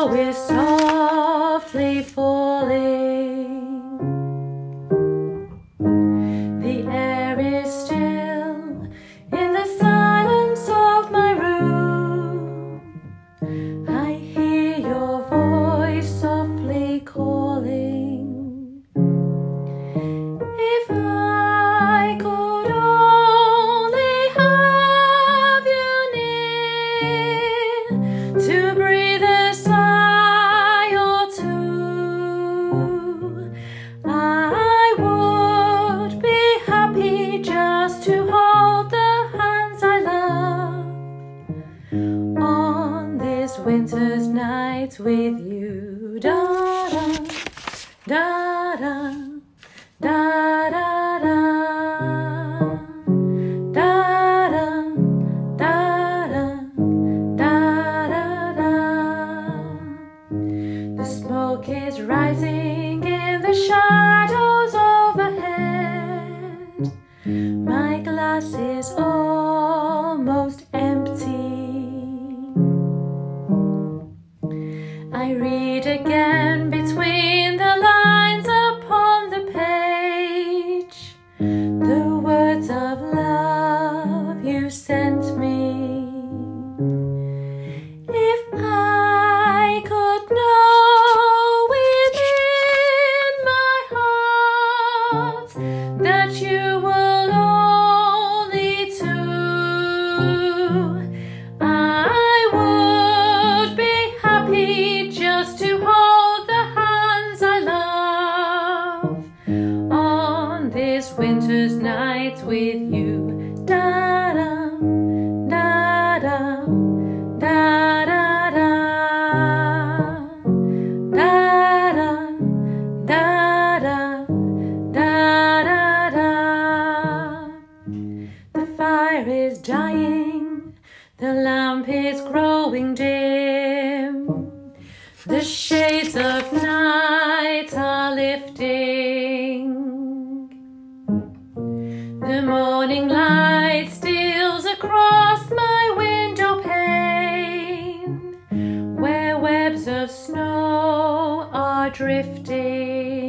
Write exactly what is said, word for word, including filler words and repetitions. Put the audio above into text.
snow is softly falling. The air is still in the silence of my room. I hear your voice softly calling. If I could only have you near to breathe a sigh or two, I would be happy just to hold the hands I love on this winter's night with you. Da da da da da da da da da da da da da. The smoke is rising in the shadows overhead. My glass is almost empty. I read again between the lines upon the page the words of love you sent me. If I could know within my heart that you were only two, I would be happy just to hold the hands I love on this winter's night with you. Da da da da da da da da da da da da da. The fire is dying, the lamp is growing dim, the shades of night are lifting. The morning light steals across my window pane, where webs of snow are drifting.